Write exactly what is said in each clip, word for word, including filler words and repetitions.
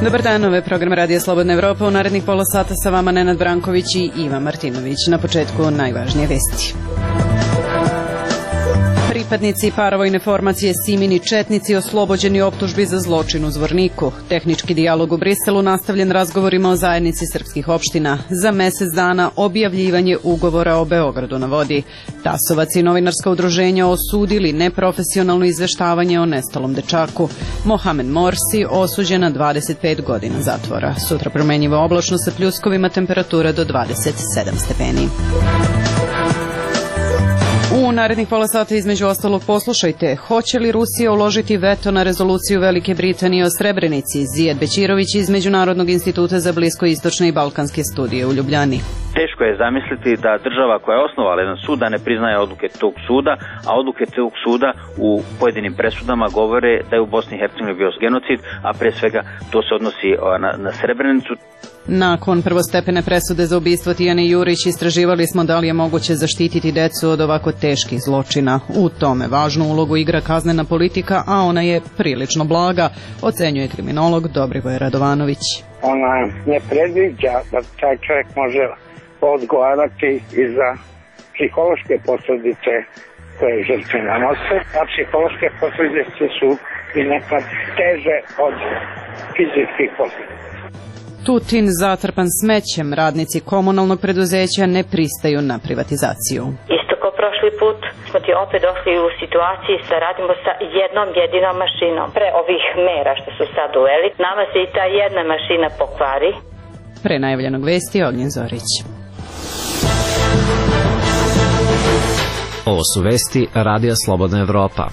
Dobar dan, ovo je program Radija Slobodna Evropa. U narednih pola sata sa vama Nenad Branković i Ivan Martinović. Na početku najvažnije vesti. Pripadnici paravojne formacije Simin i četnici oslobođeni optužbi za zločin u Zvorniku. Tehnički dijalog u Briselu nastavljen razgovorima o zajednici srpskih opština. Za mesec dana objavljivanje ugovora o Beogradu na vodi. Tasovac i novinarska udruženja osudili neprofesionalno izveštavanje o nestalom dečaku. Mohamed Morsi osuđen na dvadeset pet godina zatvora. Sutra promenjivo oblačno sa pljuskovima, temperatura do dvadeset sedam stepeni. U narednih pola sata između ostalog poslušajte, hoće li Rusija uložiti veto na rezoluciju Velike Britanije o Srebrenici? Zijad Bećirović iz Međunarodnog instituta za bliskoistočne i balkanske studije u Ljubljani. Teško je zamisliti da država koja je osnovala jedan sud da ne priznaje odluke tog suda, a odluke tog suda u pojedinim presudama govore da je u Bosni i Hercegovini bio genocid, a pre svega to se odnosi na, na Srebrenicu. Nakon prvostepene presude za ubistvo Tijane Jurić istraživali smo da li je moguće zaštititi decu od ovako teških zločina. U tome važnu ulogu igra kaznena politika, a ona je prilično blaga, ocenjuje kriminolog Dobrivoje Radovanović. Ona ne predviđa da taj čovjek može odgovarati i za psihološke posljedice koje žrtve nanose, a psihološke posljedice su i nekad teže od fizičkih posljedica. Tutin zatrpan smećem, radnici komunalnog preduzeća ne pristaju na privatizaciju. Isto kao prošli put smo ti opet došli u situaciji sa radimo sa jednom jedinom mašinom. Pre ovih mera što su sad uveli, nama se i ta jedna mašina pokvari. Pre najavljenog vesti Ognjen Zorić. Ovo su vesti Radija Slobodna Evropa.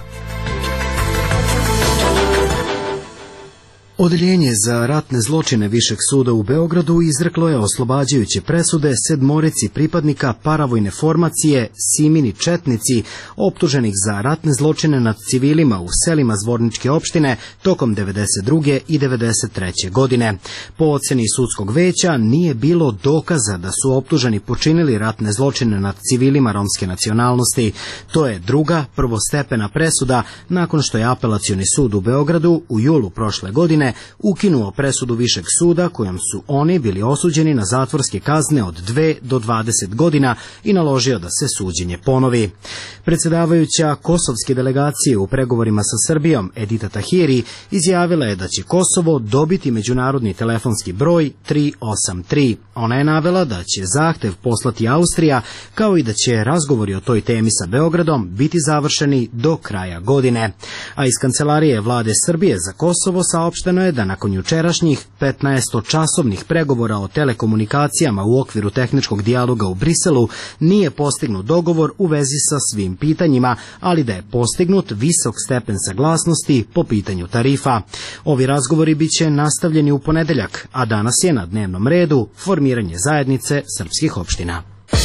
Odeljenje za ratne zločine Višeg suda u Beogradu izreklo je oslobađajuće presude sedmorici pripadnika paravojne formacije Simin i četnici optuženih za ratne zločine nad civilima u selima Zvorničke opštine tokom devedeset druge i devedeset treće godine. Po oceni sudskog veća nije bilo dokaza da su optuženi počinili ratne zločine nad civilima romske nacionalnosti. To je druga prvostepena presuda nakon što je Apelacioni sud u Beogradu u julu prošle godine ukinuo presudu Višeg suda kojom su oni bili osuđeni na zatvorske kazne od dve do dvadeset godina i naložio da se suđenje ponovi. Predsjedavajuća kosovske delegacije u pregovorima sa Srbijom Edita Tahiri izjavila je da će Kosovo dobiti međunarodni telefonski broj tri osam tri. Ona je navela da će zahtev poslati Austrija, kao i da će razgovori o toj temi sa Beogradom biti završeni do kraja godine. A iz kancelarije vlade Srbije za Kosovo saopšteno je da nakon jučerašnjih petnaestočasovnih pregovora o telekomunikacijama u okviru tehničkog dijaloga u Briselu nije postignut dogovor u vezi sa svim pitanjima, ali da je postignut visok stepen saglasnosti po pitanju tarifa. Ovi razgovori biće nastavljeni u ponedeljak, a danas je na dnevnom redu formiranje zajednice srpskih opština.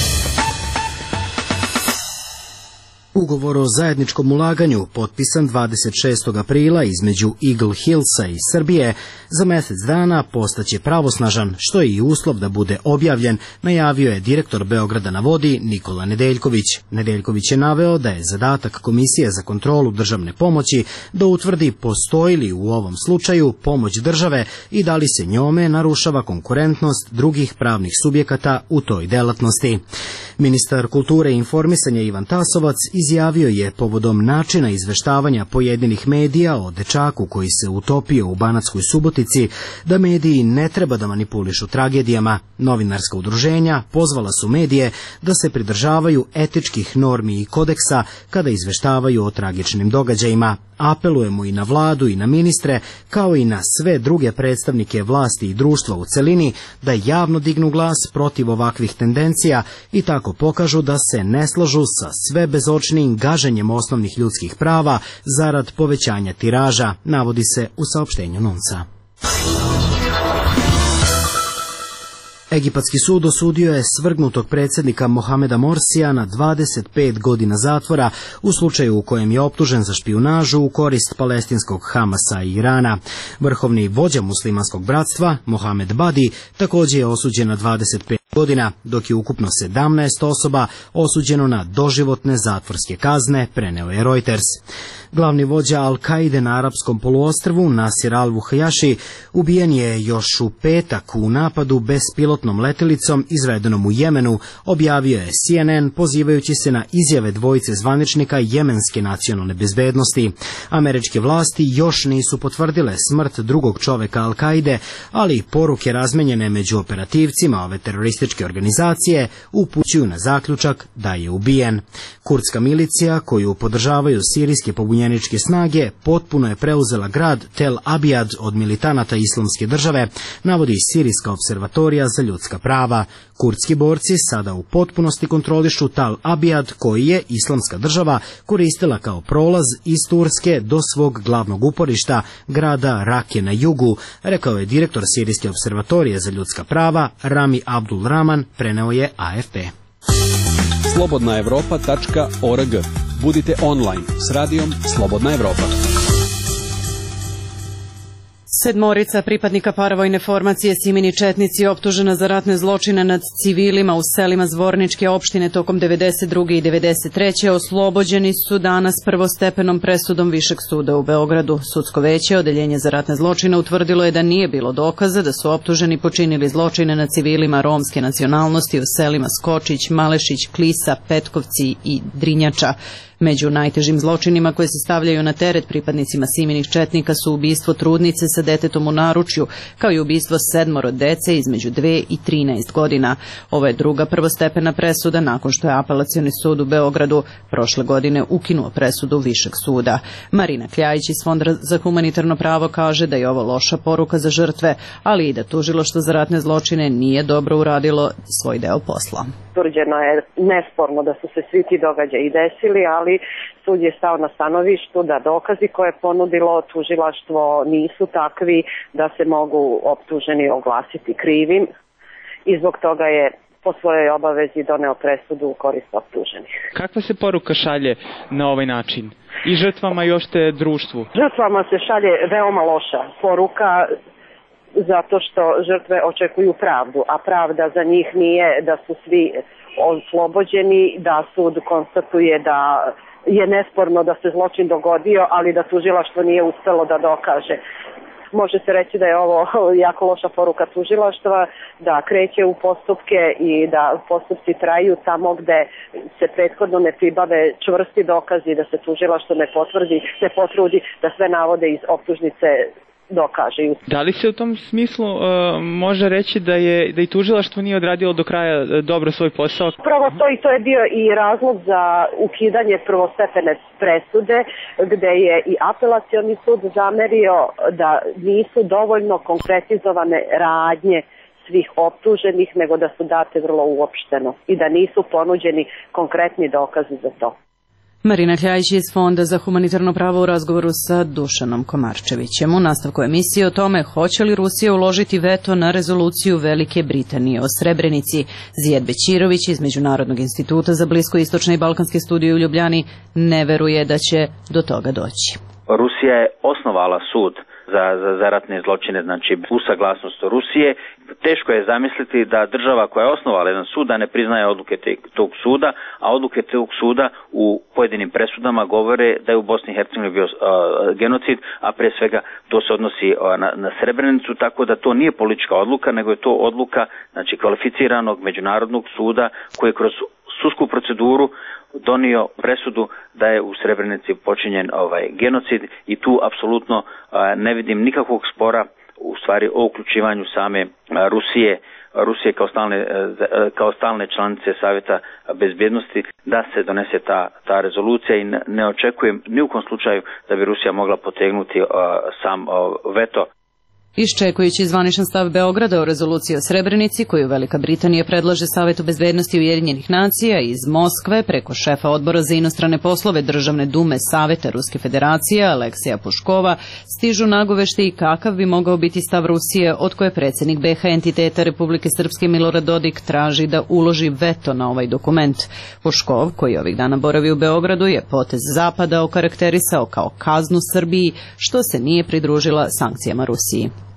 Ugovor o zajedničkom ulaganju, potpisan dvadeset šestog aprila između Eagle Hillsa i Srbije, za mjesec dana postaće pravosnažan, što je i uslov da bude objavljen, najavio je direktor Beograda na vodi Nikola Nedeljković. Nedeljković je naveo da je zadatak Komisije za kontrolu državne pomoći da utvrdi postoji li u ovom slučaju pomoć države i da li se njome narušava konkurentnost drugih pravnih subjekata u toj delatnosti. Ministar kulture i informisanja Ivan Tasovac izjavio je povodom načina izveštavanja pojedinih medija o dečaku koji se utopio u Banatskoj Subotici da mediji ne treba da manipulišu tragedijama. Novinarska udruženja pozvala su medije da se pridržavaju etičkih normi i kodeksa kada izveštavaju o tragičnim događajima. Apelujemo i na vladu i na ministre, kao i na sve druge predstavnike vlasti i društva u celini, da javno dignu glas protiv ovakvih tendencija i tako pokažu da se ne slažu sa sve bezočnijim gaženjem osnovnih ljudskih prava zarad povećanja tiraža, navodi se u saopštenju Nunca. Egipatski sud osudio je svrgnutog predsjednika Mohameda Morsija na dvadeset pet godina zatvora u slučaju u kojem je optužen za špijunažu u korist palestinskog Hamasa i Irana. Vrhovni vođa muslimanskog bratstva, Mohamed Badi, također je osuđen na dvadeset pet godina, dok je ukupno sedamnaest osoba osuđeno na doživotne zatvorske kazne, preneo je Reuters. Glavni vođa Al-Kaide na arapskom poluostrvu, Nasir al-Vuhajaši, ubijen je još u petak u napadu bespilotnom letjelicom izvedenom u Jemenu, objavio je C N N pozivajući se na izjave dvojice zvaničnika jemenske nacionalne bezbednosti. Američke vlasti još nisu potvrdile smrt drugog čoveka Al-Kaide, ali poruke razmenjene među operativcima ove terorističke organizacije upućuju na zaključak da je ubijen. Kurdska milicija, koju podržavaju sirijske pobunjeničke snage, potpuno je preuzela grad Tel Abijad od militanata Islamske države, navodi Sirijska observatorija za ljudska prava. Kurdski borci sada u potpunosti kontrolišu Tel Abijad, koji je Islamska država koristila kao prolaz iz Turske do svog glavnog uporišta, grada Rake na jugu, rekao je direktor Sirijske observatorije za ljudska prava Rami Abdul Rahman, preneo je A F P. slobodna evropa tačka org. Budite online s radijom Slobodna Evropa. Sedmorica pripadnika paravojne formacije Simini četnici optužena za ratne zločine nad civilima u selima Zvorničke opštine tokom devedeset druge i devedeset treće oslobođeni su danas prvostepenom presudom Višeg suda u Beogradu. Sudsko veće Odeljenje za ratne zločine utvrdilo je da nije bilo dokaza da su optuženi počinili zločine nad civilima romske nacionalnosti u selima Skočić, Malešić, Klisa, Petkovci i Drinjača. Među najtežim zločinima koje se stavljaju na teret pripadnicima Siminih četnika su ubistvo trudnice sa detetom u naručju, kao i ubistvo sedmoro dece između dve i trinaest godina. Ovo je druga prvostepena presuda nakon što je Apelacioni sud u Beogradu prošle godine ukinuo presudu Višeg suda. Marina Kljajić iz Fonda za humanitarno pravo kaže da je ovo loša poruka za žrtve, ali i da tužilaštvo za ratne zločine nije dobro uradilo svoj deo posla. Utvrđeno je nesporno da su se svi ti događaji desili, ali sud je stao na stanovištu da dokazi koje je ponudilo tužilaštvo nisu takvi da se mogu optuženi oglasiti krivim i zbog toga je po svojoj obavezi doneo presudu u korist optuženih. Kakva se poruka šalje na ovaj način? I žrtvama i uopšte društvu? Žrtvama se šalje veoma loša poruka, zato što žrtve očekuju pravdu, a pravda za njih nije da su svi oslobođeni, da sud konstatuje da je nesporno da se zločin dogodio, ali da tužilaštvo nije uspelo da dokaže. Može se reći da je ovo jako loša poruka tužilaštva, da kreće u postupke i da postupci traju tamo gde se prethodno ne pribave čvrsti dokazi, da se tužilaštvo ne potvrdi, ne potrudi da sve navode iz optužnice dokaže. Da li se u tom smislu uh, može reći da je da i tužilaštvo nije odradilo do kraja dobro svoj posao? Prvo to i to je bio i razlog za ukidanje prvostepene presude, gde je i Apelacioni sud zamerio da nisu dovoljno konkretizovane radnje svih optuženih, nego da su date vrlo uopšteno i da nisu ponuđeni konkretni dokazi za to. Marina Kljajić iz Fonda za humanitarno pravo u razgovoru sa Dušanom Komarčevićem. U nastavku emisije o tome hoće li Rusija uložiti veto na rezoluciju Velike Britanije o Srebrenici. Zijed Bećirović iz Međunarodnog instituta za bliskoistočne i balkanske studije u Ljubljani ne veruje da će do toga doći. Rusija je osnovala sud za, za, za ratne zločine, znači u saglasnost Rusije. Teško je zamisliti da država koja je osnovala jedan sud da ne priznaje odluke te, tog suda, a odluke tog suda u pojedinim presudama govore da je u Bosni i Hercegovini bio uh, genocid, a pre svega to se odnosi uh, na, na Srebrenicu, tako da to nije politička odluka, nego je to odluka, znači, kvalificiranog međunarodnog suda koji je kroz sudsku proceduru donio presudu da je u Srebrenici počinjen ovaj genocid i tu apsolutno uh, ne vidim nikakvog spora u stvari o uključivanju same uh, Rusije, Rusije kao stalne, uh, kao stalne članice Savjeta bezbjednosti da se donese ta, ta rezolucija i ne, ne očekujem ni u kom slučaju da bi Rusija mogla potegnuti uh, sam uh, veto. Iščekujući zvaničan stav Beograda o rezoluciji o Srebrenici, koju Velika Britanija predlaže Savetu bezbednosti Ujedinjenih nacija iz Moskve preko šefa odbora za inostrane poslove Državne dume Saveta Ruske federacije Aleksija Puškova, stižu nagovešte i kakav bi mogao biti stav Rusije, od koje predsjednik B H entiteta Republike Srpske Milorad Dodik traži da uloži veto na ovaj dokument. Puškov, koji ovih dana boravi u Beogradu, je potez Zapada okarakterisao kao kaznu Srbiji što se nije pridružila sankcijama Rusiji.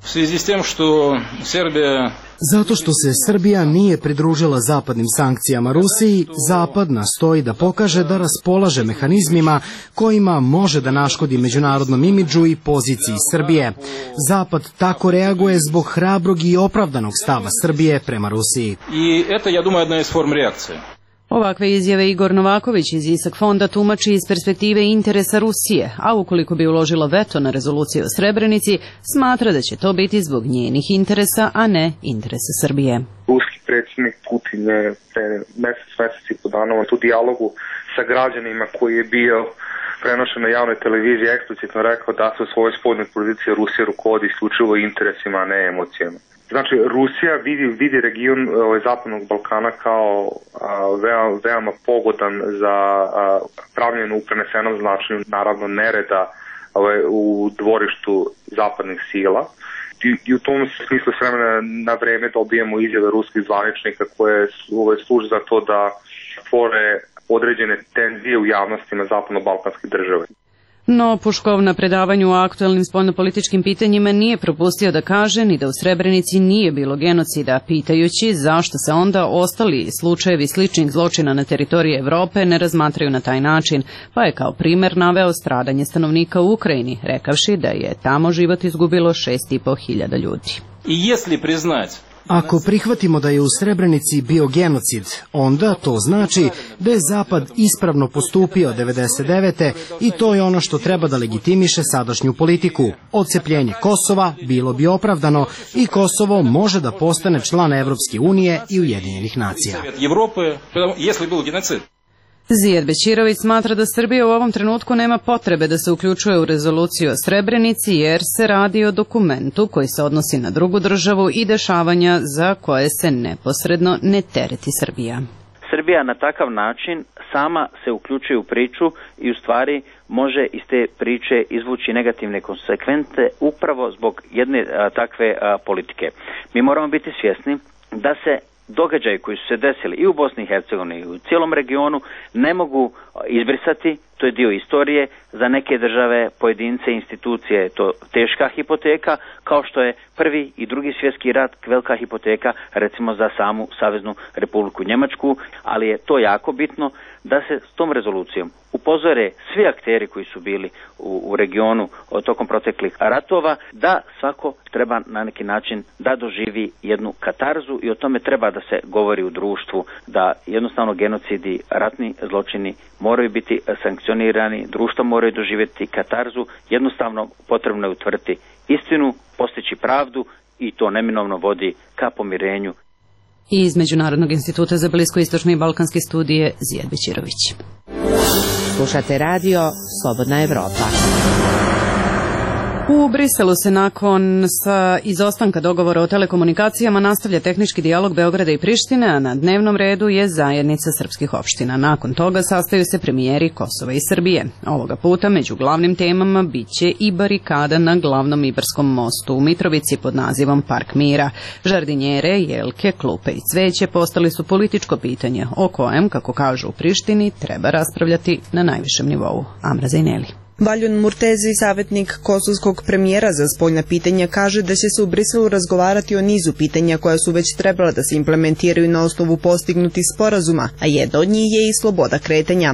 В связи с тем, что Сербия... Zato što se Srbija nije pridružila zapadnim sankcijama Rusiji, Zapad nastoji da pokaže da raspolaže mehanizmima kojima može da naškodi međunarodnom imidžu i poziciji Srbije. Zapad tako reaguje zbog hrabrog i opravdanog stava Srbije prema Rusiji. I eto, ja думаю, jedna iz form reakcije. Ovakve izjave Igor Novaković iz Isak fonda tumači iz perspektive interesa Rusije, a ukoliko bi uložila veto na rezoluciju o Srebrenici, smatra da će to biti zbog njenih interesa, a ne interesa Srbije. Ruski predsjednik Putin je pre mesec, mesec i po dana u dijalogu sa građanima koji je bio prenošen na javnoj televiziji eksplicitno rekao da se u svojoj spoljnoj politici Rusija rukovodi isključivo interesima, a ne emocijama. Znači, Rusija vidi, vidi region ovaj, Zapadnog Balkana kao a, veoma, veoma pogodan za a, pravljeno u prenesenom značenju, naravno, nereda ovaj, u dvorištu zapadnih sila. I, i u tom smislu s vremena na vreme dobijemo izjave ruskih zvaničnika koje ovaj, služe za to da stvore određene tenzije u javnostima zapadno-balkanskih država. No, Puškov na predavanju o aktuelnim spoljnopolitičkim pitanjima nije propustio da kaže ni da u Srebrenici nije bilo genocida, pitajući zašto se onda ostali slučajevi sličnih zločina na teritoriji Evrope ne razmatraju na taj način, pa je kao primer naveo stradanje stanovnika u Ukrajini, rekavši da je tamo život izgubilo šest i po hiljada ljudi. I jesli priznać Ako prihvatimo da je u Srebrenici bio genocid, onda to znači da je Zapad ispravno postupio devedeset devete i to je ono što treba da legitimiše sadašnju politiku. Odcepljenje Kosova bilo bi opravdano i Kosovo može da postane član Evropske unije i Ujedinjenih nacija. Zijad Bećirović smatra da Srbija u ovom trenutku nema potrebe da se uključuje u rezoluciju o Srebrenici jer se radi o dokumentu koji se odnosi na drugu državu i dešavanja za koje se neposredno ne tereti Srbija. Srbija na takav način sama se uključuje u priču i u stvari može iz te priče izvući negativne konsekvence upravo zbog jedne a, takve a, politike. Mi moramo biti svjesni da se događaji koji su se desili i u Bosni i Hercegovini i u cijelom regionu ne mogu izbrisati, to je dio istorije, za neke države, pojedince, institucije je to teška hipoteka, kao što je prvi i drugi svjetski rat velika hipoteka recimo za samu Saveznu Republiku Njemačku, ali je to jako bitno da se s tom rezolucijom upozore svi akteri koji su bili u, u regionu tokom proteklih ratova, da svako treba na neki način da doživi jednu katarzu i o tome treba da se govori u društvu, da jednostavno genocidi, ratni zločini moraju biti sankcionirani, društvo moraju doživjeti katarzu, jednostavno potrebno je utvrditi istinu, postići pravdu i to neminovno vodi ka pomirenju. I iz Međunarodnog instituta za bliskoistočne i balkanske studije Zijad Bećirović. Slušate radio Slobodna Evropa. U Briselu se nakon sa izostanka dogovora o telekomunikacijama nastavlja tehnički dijalog Beograda i Prištine, a na dnevnom redu je zajednica srpskih opština. Nakon toga sastaju se premijeri Kosova i Srbije. Ovoga puta među glavnim temama biće i barikada na glavnom Ibarskom mostu u Mitrovici pod nazivom Park mira. Žardinjere, jelke, klupe i cveće postali su političko pitanje o kojem, kako kažu u Prištini, treba raspravljati na najvišem nivou. Amra Zajneli. Valjun Murtezi, savjetnik kosovskog premijera za spoljna pitanja, kaže da će se u Briselu razgovarati o nizu pitanja koja su već trebala da se implementiraju na osnovu postignutih sporazuma, a jedna od njih je i sloboda kretanja.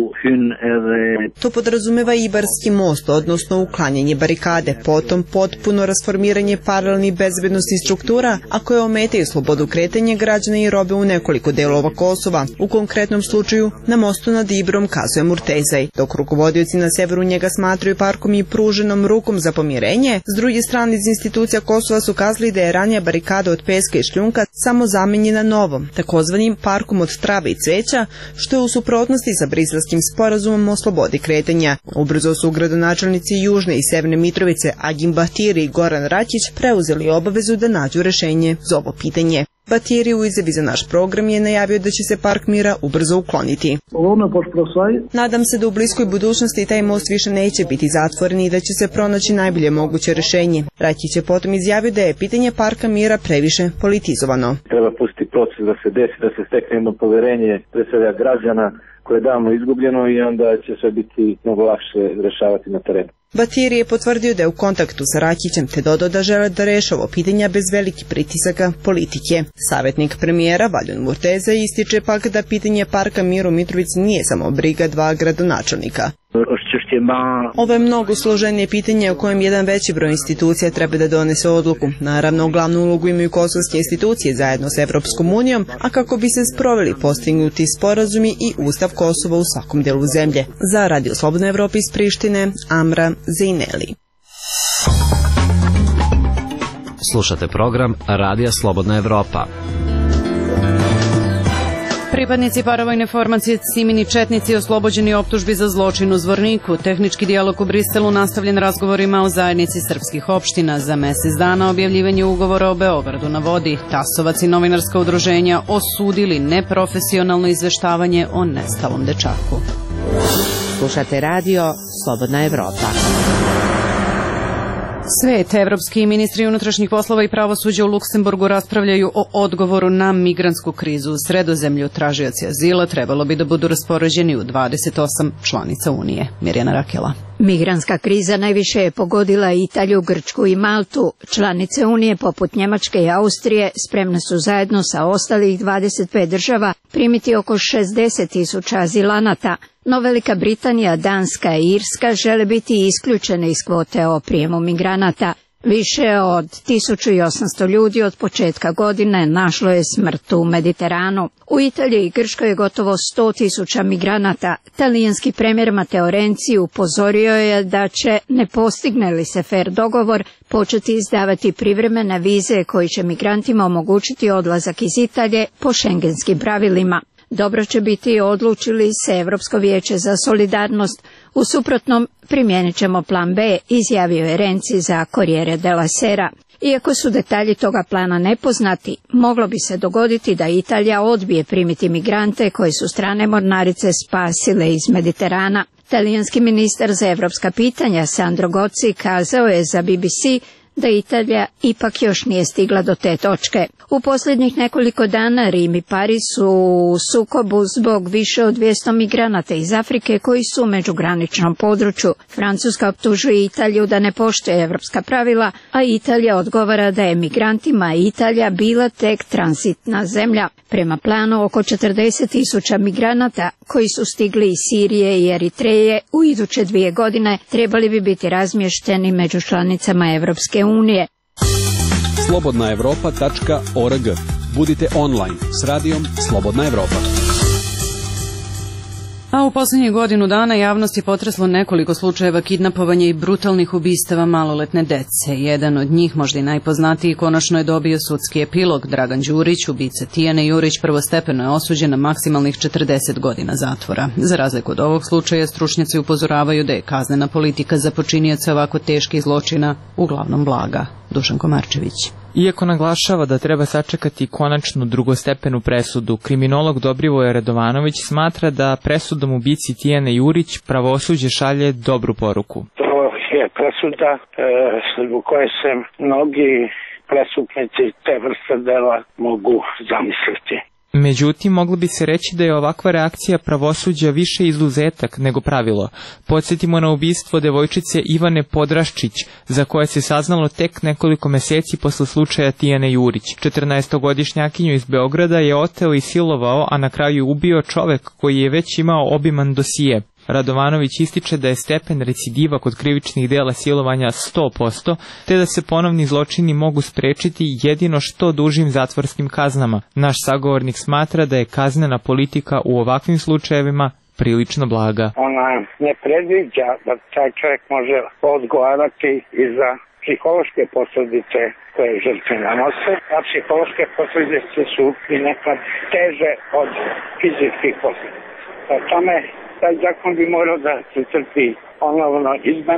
To podrazumeva Ibarski most, odnosno uklanjanje barikade, potom potpuno rasformiranje paralelnih bezbednostnih struktura, a koje ometaju slobodu kretanja građana i robe u nekoliko delova Kosova. U konkretnom slučaju na mostu nad Ibrom, kazuje Murtezaj, dok rukovodioci na severu njega smatraju parkom i pruženom rukom za pomirenje. S druge strane, iz institucija Kosova su kazali da je ranija barikada od peska i šljunka samo zamenjena novom, takozvanim parkom od trave i cveća, što je u suprotnosti sa briselskim sporazumom o slobodi kretanja. Ubrzo su gradonačelnici Južne i Severne Mitrovice, Agim Batiri i Goran Rakić, preuzeli obavezu da nađu rešenje za ovo pitanje. Batiri u izjavi za naš program je najavio da će se Park mira ubrzo ukloniti. Nadam se da u bliskoj budućnosti taj most više neće biti zatvoren i da će se pronaći najbolje moguće rešenje. Rakić je potom izjavio da je pitanje Parka mira previše politizovano. Treba pustiti proces da se desi, da se stekne jedno poverenje pre svega građana koje je davno izgubljeno i onda će sve biti mnogo lakše rešavati na terenu. Batiri je potvrdio da je u kontaktu sa Rakićem te dodao da žele da reše ovo pitanja bez velikih pritisaka politike. Savjetnik premijera Valjun Murteza ističe pak da pitanje parka Miro Mitrović nije samo briga dva gradonačelnika. Ovo je mnogo složenije pitanje o kojem jedan veći broj institucija treba da donese odluku. Naravno, glavnu ulogu imaju kosovske institucije zajedno sa Evropskom unijom, a kako bi se sproveli postignuti sporazumi i Ustav Kosova u svakom delu zemlje. Za Radio Slobodna Evropa iz Prištine, Amra Zejneli. Slušate program Radija Slobodna Evropa. Pripadnici paravojne formacije Simini četnici oslobođeni optužbi za zločin u Zvorniku. Tehnički dijalog u Briselu nastavljen razgovorima o zajednici srpskih opština. Za mesec dana objavljivanje ugovora o Beogradu na vodi. Tasovac i novinarska udruženja osudili neprofesionalno izveštavanje o nestalom dečaku. Slušate radio Slobodna Evropa. Svet, evropski ministri unutrašnjih poslova i pravosuđa u Luksemburgu raspravljaju o odgovoru na migrantsku krizu u Sredozemlju. Tražioci azila trebalo bi da budu raspoređeni u dvadeset osam članica Unije. Mirjana Rakela. Migrantska kriza najviše je pogodila Italiju, Grčku i Maltu. Članice Unije poput Njemačke i Austrije spremne su zajedno sa ostalih dvadeset pet država primiti oko šezdeset tisuća azilanata, no Velika Britanija, Danska i Irska žele biti isključene iz kvote o prijemu migranata. Više od tisuću osamsto ljudi od početka godine našlo je smrt u Mediteranu. U Italiji i Grčkoj je gotovo sto tisuća migranata. Talijanski premijer Matteo Renzi upozorio je da će, ne postigne li se fer dogovor, početi izdavati privremene vize koji će migrantima omogućiti odlazak iz Italije po šengenskim pravilima. Dobro će biti odlučili se Evropsko vijeće za solidarnost. U suprotnom primijenit ćemo plan B, izjavio je Renzi za Corriere della Sera. Iako su detalji toga plana nepoznati, moglo bi se dogoditi da Italija odbije primiti migrante koji su strane mornarice spasile iz Mediterana. Talijanski ministar za evropska pitanja Sandro Gozi kazao je za B B C da Italija ipak još nije stigla do te točke. U posljednjih nekoliko dana Rim i Pariz su u sukobu zbog više od dvjesto migranata iz Afrike koji su u međugraničnom području. Francuska optužuje Italiju da ne poštuje evropska pravila, a Italija odgovara da je migrantima Italija bila tek tranzitna zemlja. Prema planu oko četrdeset tisuća migranata koji su stigli iz Sirije i Eritreje u iduće dvije godine trebali bi biti razmješteni među članicama Evropske unije. slobodna evropa tačka org. Budite online s radijom Slobodna Evropa. A u posljednjih godinu dana javnost je potreslo nekoliko slučajeva kidnapovanja i brutalnih ubistava maloletne dece. Jedan od njih, možda i najpoznatiji, konačno je dobio sudski epilog. Dragan Đurić, ubica Tijane Jurić, prvostepeno je osuđen na maksimalnih četrdeset godina zatvora. Za razliku od ovog slučaja, stručnjaci upozoravaju da je kaznena politika za počinioce ovako teških zločina uglavnom blaga. Dušan Komarčević. Iako naglašava da treba sačekati konačnu drugostepenu presudu, kriminolog Dobrivoje Radovanović smatra da presudom ubici Tijane Jurić pravosuđe šalje dobru poruku. To je presuda e, zbog koje se mnogi prestupnici te vrste dela mogu zamisliti. Međutim, moglo bi se reći da je ovakva reakcija pravosuđa više izuzetak nego pravilo. Podsjetimo na ubistvo devojčice Ivane Podraščić, za koje se saznalo tek nekoliko meseci posle slučaja Tijane Jurić. četrnaestogodišnjakinju iz Beograda je oteo i silovao, a na kraju ubio čovek koji je već imao obiman dosije. Radovanović ističe da je stepen recidiva kod krivičnih dela silovanja sto posto, te da se ponovni zločini mogu sprečiti jedino što dužim zatvorskim kaznama. Naš sagovornik smatra da je kaznena politika u ovakvim slučajevima prilično blaga. Ona ne predviđa da taj čovjek može odgovarati i za psihološke posljedice koje žrtve nanose, a psihološke posljedice su i nekad teže od fizičkih posljedica. O tome taj zakon bi morao da se crpi ponovno izmene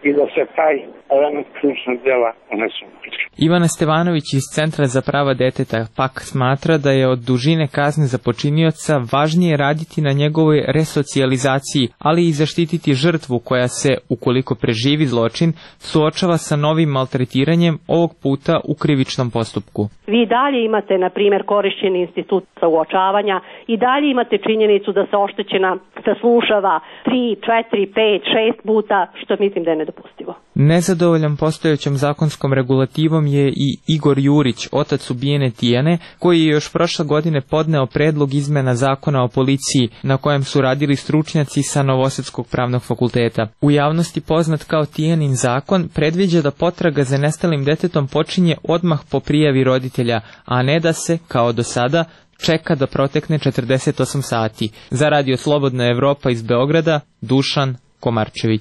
i da se taj element krivičnog djela unesu. Ivana Stevanović iz Centra za prava deteta pak smatra da je od dužine kazne za počinioca važnije raditi na njegovoj resocijalizaciji, ali i zaštititi žrtvu koja se, ukoliko preživi zločin, suočava sa novim maltretiranjem, ovog puta u krivičnom postupku. Vi dalje imate, na primjer, korišćeni institut uočavanja i dalje imate činjenicu da se oštećena saslušava tri, četiri, pet, šest puta, što mislim da je nedopustivo. Nezadovoljan postojećom zakonskom regulativom je i Igor Jurić, otac ubijene Tijane, koji je još prošle godine podneo predlog izmena zakona o policiji, na kojem su radili stručnjaci sa Novosadskog pravnog fakulteta. U javnosti poznat kao Tijanin zakon predviđa da potraga za nestalim detetom počinje odmah po prijavi roditelja, a ne da se, kao do sada, čeka da protekne četrdeset osam sati. Za Radio Slobodna Evropa iz Beograda, Dušan Komarčević.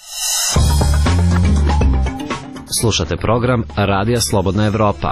Slušate program Radija Slobodna Evropa.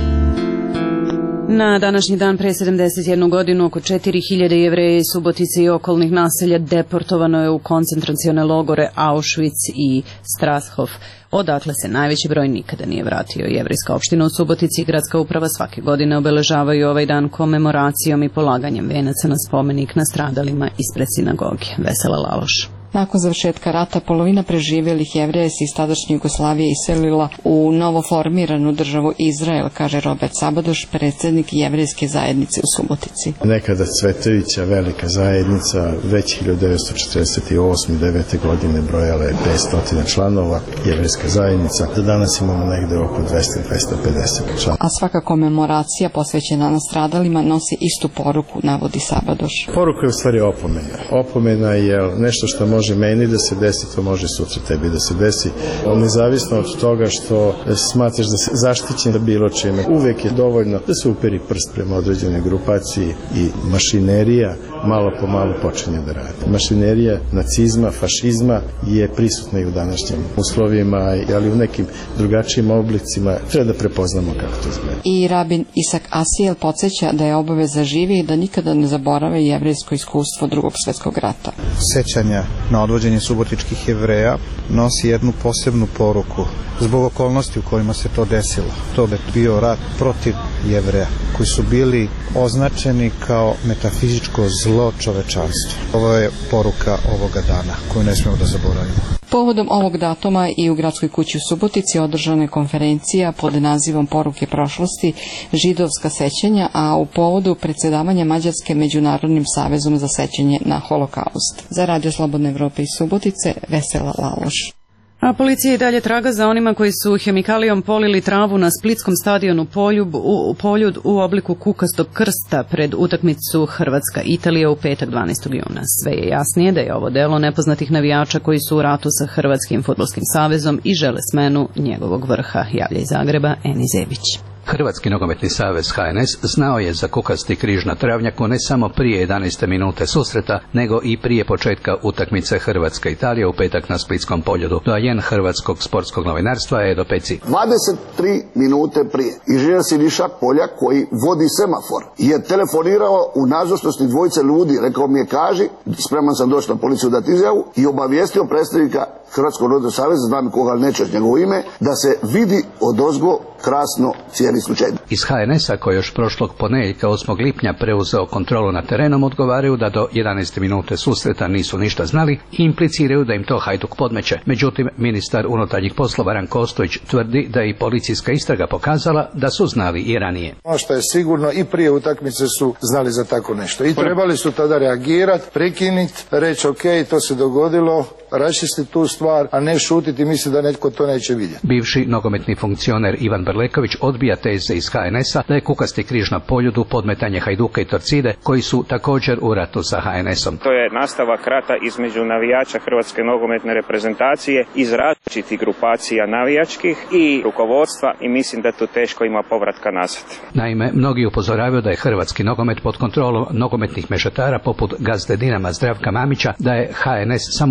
Na današnji dan pre sedamdeset jednu godinu oko četiri hiljade Jevreja iz Subotice i okolnih naselja deportovano je u koncentracione logore Auschwitz i Strashof, odakle se najveći broj nikada nije vratio. Jevrejska opština u Subotici i gradska uprava svake godine obeležavaju ovaj dan komemoracijom i polaganjem venaca na spomenik nastradalima ispred sinagoge. Vesela Laloš. Nakon završetka rata, polovina preživjelih Jevreja se iz tadašnje Jugoslavije iselila u novoformiranu državu Izrael, kaže Robert Sabadoš, predsjednik Jevrejske zajednice u Subotici. Nekada cvetajuća velika zajednica, već hiljadu devetsto četrdeset osme i devete godine brojala je petsto članova, Jevrejska zajednica. Do danas imamo negde oko dvesta do dvesta pedeset članova. A svaka komemoracija posvećena nastradalima nosi istu poruku, navodi Sabadoš. Poruka je u stvari opomena. Opomena je nešto što može može meni da se desi, to može sutra tebi da se desi. Nezavisno od toga što smatraš da se zaštićen da bilo čime. Uvek je dovoljno da se uperi prst prema određenoj grupaciji i mašinerija malo po malo počinje da radi. Mašinerija nacizma, fašizma je prisutna i u današnjim uslovima, ali u nekim drugačijim oblicima. Treba da prepoznamo kako to izgleda. I rabin Isak Asijel podsjeća da je obaveza živi i da nikada ne zaborave jevrejsko iskustvo Drugog svjetskog rata. Sećanja na odvođenje subotičkih Jevreja nosi jednu posebnu poruku zbog okolnosti u kojima se to desilo. To je bio rat protiv Jevreja, koji su bili označeni kao metafizičko zlo čovečanstva. Ovo je poruka ovoga dana koju ne smijemo da zaboravimo. Povodom ovog datuma i u Gradskoj kući u Subotici održana je konferencija pod nazivom Poruke prošlosti, židovska sećanja, a u povodu predsjedavanja Mađarske Međunarodnim savezom za sećanje na holokaust. Za Radio Slobodne Evrope iz Subotice, Vesela Laloš. A policija i dalje traga za onima koji su hemikalijom polili travu na splitskom stadionu Poljub u, Poljud u obliku kukastog krsta pred utakmicu Hrvatska-Italija u petak dvanaestog juna. Sve je jasnije da je ovo delo nepoznatih navijača koji su u ratu sa Hrvatskim fudbalskim savezom i žele smenu njegovog vrha, javlja iz Zagreba Eni Zebić. Hrvatski nogometni savez H N S znao je za kukasti križ na travnjaku ne samo prije jedanaeste minute susreta, nego i prije početka utakmice Hrvatska-Italija u petak na Splitskom Poljudu. Doajen hrvatskog sportskog novinarstva Edo Peci. dvadeset tri minute prije inženjer Siniša Poljak, koji vodi semafor, je telefonirao u nazočnosti dvojice ljudi, rekao mi je kaži, spreman sam doći na policiju dati izjavu, i obavijestio predstavnika Hrvatskog nogometnog saveza, znam koga, ali nećeš njegovo ime, da se vidi odozgo krasno cijeli slučaj. Iz H N S-a, koji još prošlog ponedjeljka osmog lipnja preuzeo kontrolu nad terenom, odgovaraju da do jedanaeste minute susreta nisu ništa znali i impliciraju da im to Hajduk podmeće. Međutim, ministar unutarnjih poslova Ranko Ostojić tvrdi da je i policijska istraga pokazala da su znali i ranije. Ono što je sigurno, i prije utakmice su znali za tako nešto i trebali su tada reagirati, prekinuti, reći ok, to se dogodilo, raščistiti tu stvar, a ne šutiti i misliti da netko to neće vidjeti. Bivši nogometni funkcioner Ivan Brleković odbija teze iz H N S-a da je kukasti križ na Poljudu podmetanje Hajduka i Torcide, koji su također u ratu sa H N S-om. To je nastavak rata između navijača Hrvatske nogometne reprezentacije iz različitih grupacija navijačkih i rukovodstva, i mislim da to teško ima povratka nazad. Naime, mnogi upozoravaju da je hrvatski nogomet pod kontrolom nogometnih mešetara poput gazde Dinama Zdravka Mamića, da je H N S samo paravan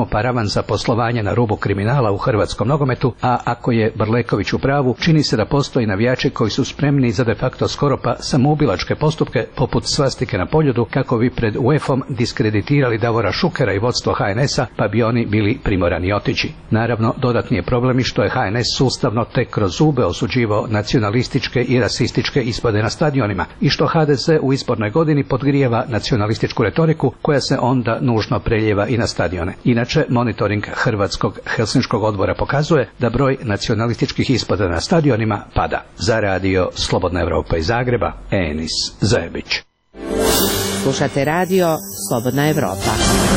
za poslovanje na rubu kriminala u hrvatskom nogometu, a ako je Brleković u pravu, čini se da postoji navijači koji su spremni za de facto skoro pa samoubilačke postupke poput svastike na Poljudu kako bi pred U E F-om diskreditirali Davora Šukera i vodstvo H N S-a, pa bi oni bili primorani otići. Naravno, dodatni je problem i što je H N S sustavno tek kroz zube osuđivao nacionalističke i rasističke ispade na stadionima i što H D Z u izbornoj godini podgrijeva nacionalističku retoriku koja se onda nužno preljeva i na stadione. Inače, monitoring Hrvatskog Helsinškog odbora pokazuje da broj nacionalističkih ispada na stadionima pada. Za radio Slobodna Evropa iz Zagreba, Enis Zajebić. Slušate radio Slobodna Evropa.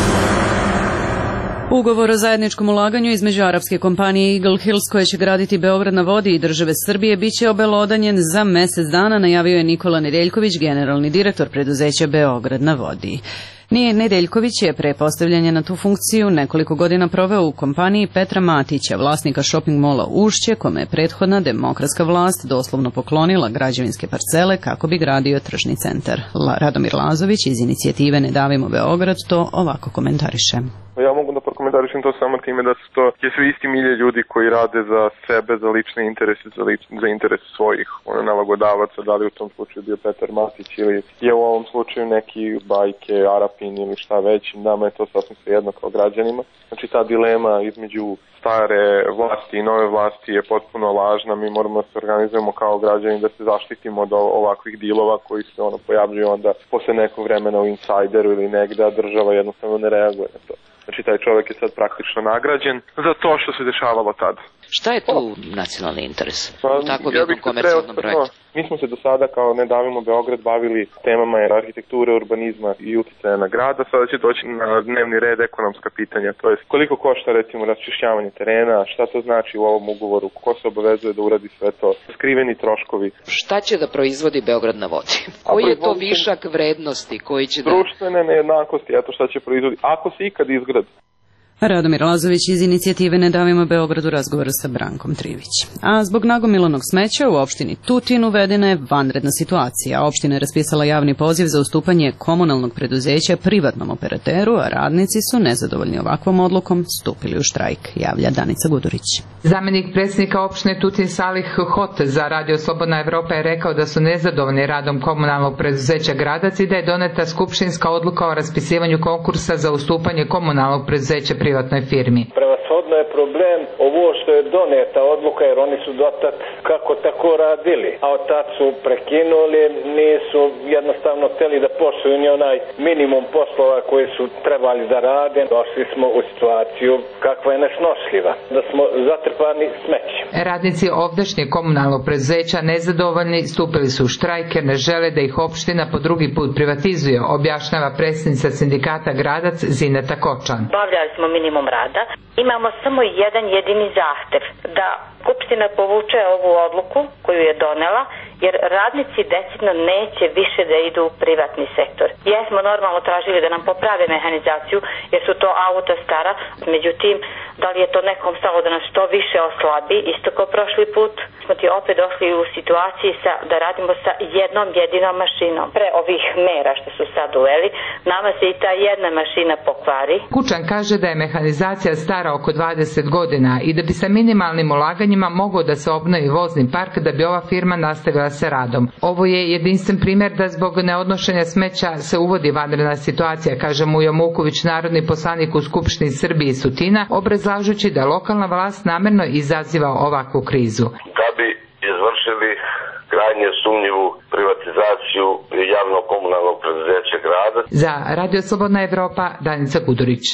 Ugovor o zajedničkom ulaganju između arapske kompanije Eagle Hills koje će graditi Beograd na vodi i države Srbije biće obelodanjen za mesec dana, najavio je Nikola Nedeljković, generalni direktor preduzeća Beograd na vodi. Nije Nedeljković je pre postavljanja na tu funkciju nekoliko godina proveo u kompaniji Petra Matića, vlasnika shopping mola Ušće, kome je prethodna demokratska vlast doslovno poklonila građevinske parcele kako bi gradio tržni centar. Radomir Lazović iz inicijative Ne davimo Beograd to ovako komentariše. Ja mogu da prokomentarišem to samo time da su to je sve isti milje ljudi koji rade za sebe, za lične interese, za, lič, za interese svojih ono, nalagodavaca, da li u tom slučaju bio Petar Matić ili je u ovom slučaju neki Bajke, Arapin ili šta već, nama je to sasvim svejedno kao građanima. Znači ta dilema između stare vlasti i nove vlasti je potpuno lažna, mi moramo da se organizujemo kao građani da se zaštitimo od ovakvih dilova koji se ono pojavljuju onda posle nekog vremena u insajderu ili negde, a država jednostavno ne reaguje na to. Znači, taj čovjek je sad praktično nagrađen za to što se dešavalo tad. Šta je tu nacionalni interes pa, u takvom jednom ja komercijalnom projektu? Mi smo se do sada kao Ne davimo Beograd bavili temama arhitekture, urbanizma i uticaja na grada. Sada će doći na dnevni red ekonomska pitanja. To je koliko košta recimo raščišćavanje terena, šta to znači u ovom ugovoru, ko se obavezuje da uradi sve to, skriveni troškovi. Šta će da proizvodi Beograd na vodi? Koji je to višak vrednosti koji će da... Društvene nejednakosti, eto šta će proizvodi. Ako se ikad izgradi. Radomir Lazović iz inicijative Ne davimo Beogradu razgovara sa Brankom Trivić. A zbog nagomilanog smeća u opštini Tutin uvedena je vanredna situacija. Opština je raspisala javni poziv za ustupanje komunalnog preduzeća privatnom operateru, a radnici su nezadovoljni ovakvom odlukom stupili u štrajk, javlja Danica Gudurić. Zamenik predsjednika opštine Tutin Salih Hot za Radio Slobodna Evropa je rekao da su nezadovoljni radom komunalnog preduzeća Gradac i da je doneta skupštinska odluka o raspisivanju konkursa za ustupanje komunalnog preduzeća privatnoj firmi. Prevashodno je problem ovo što je doneta odluka jer oni su dotad kako tako radili, a od tad su prekinuli, nisu jednostavno hteli da poštuju ni onaj minimum poslova koji su trebali da rade. Došli smo u situaciju kakva je nesnošljiva, da smo zatrpani smećem. Radnici ovdašnje komunalnog preduzeća nezadovoljni stupili su u štrajk jer ne žele da ih opština po drugi put privatizuje, objašnjava predsjednica sindikata Gradac Zineta Kočan. Bavljali smo minimum rada. Imamo samo jedan jedini zahtev da Skupština povuče ovu odluku koju je donela, jer radnici decidno neće više da idu u privatni sektor. Jesmo normalno tražili da nam poprave mehanizaciju, jer su to auta stara, međutim, da li je to nekom stalo da nas što više oslabi, isto kao prošli put, smo ti opet došli u situaciji sa, da radimo sa jednom jedinom mašinom. Pre ovih mera što su sad uveli, nama se i ta jedna mašina pokvari. Kučan kaže da je mehanizacija stara oko dvadeset godina i da bi sa minimalnim ulaganjima mogao da se obnovi vozni park da bi ova firma nastavila sa radom. Ovo je jedinstven primjer da zbog neodnošenja smeća se uvodi vanredna situacija, kaže Mujo Muković, narodni poslanik u Skupštini Srbije i Sutina, obrazlažući da lokalna vlast namerno izaziva ovakvu krizu. Da bi izvršili krajnje sumnjivu privatizaciju javnog komunalnog preduzeća grada. Za Radio Slobodna Evropa, Danica Gudurić.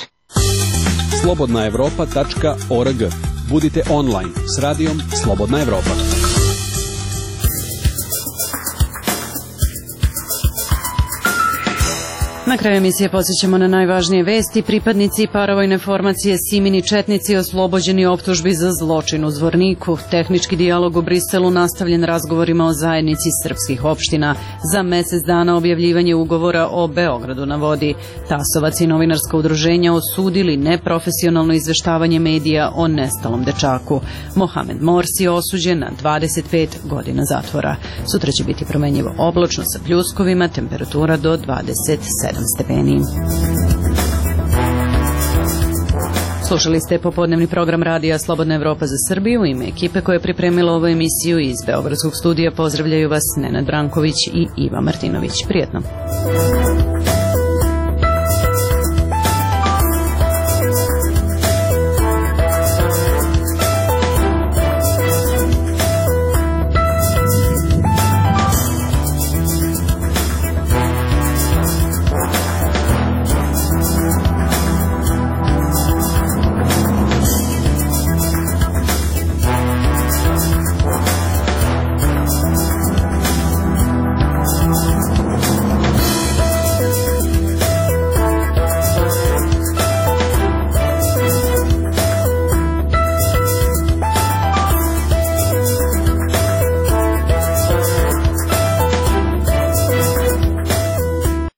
slobodna evropa tačka org. Budite online s radijom Slobodna Evropa. Na kraju emisije podsjećamo na najvažnije vesti. Pripadnici paravojne formacije Simini četnici oslobođeni optužbi za zločin u Zvorniku. Tehnički dijalog u Briselu nastavljen razgovorima o zajednici srpskih opština. Za mesec dana objavljivanje ugovora o Beogradu na vodi. Tasovac i novinarska udruženja osudili neprofesionalno izveštavanje medija o nestalom dečaku. Mohamed Morsi je osuđen na dvadeset pet godina zatvora. Sutra će biti promenjivo oblačno sa pljuskovima, temperatura do dvadeset sedam stepeni. Slušali ste popodnevni program Radija Slobodna Evropa za Srbiju. U ime ekipe koja je pripremila ovu emisiju iz Beogradskog studija pozdravljaju vas Nenad Branković i Iva Martinović. Prijetno.